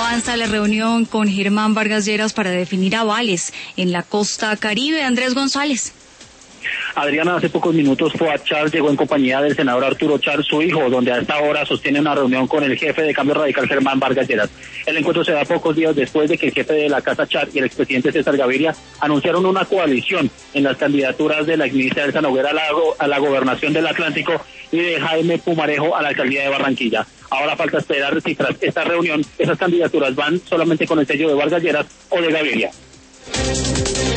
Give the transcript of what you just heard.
avanza la reunión con Germán Vargas Lleras para definir avales en la costa Caribe? Andrés González. Adriana, hace pocos minutos Fuad Char llegó en compañía del senador Arturo Char, su hijo, donde a esta hora sostiene una reunión con el jefe de Cambio Radical, Germán Vargas Lleras. El encuentro se da pocos días después de que el jefe de la Casa Char y el expresidente César Gaviria anunciaron una coalición en las candidaturas de la exministra Elsa Noguera a la gobernación del Atlántico y de Jaime Pumarejo a la alcaldía de Barranquilla. Ahora falta esperar si tras esta reunión esas candidaturas van solamente con el sello de Vargas Lleras o de Gaviria.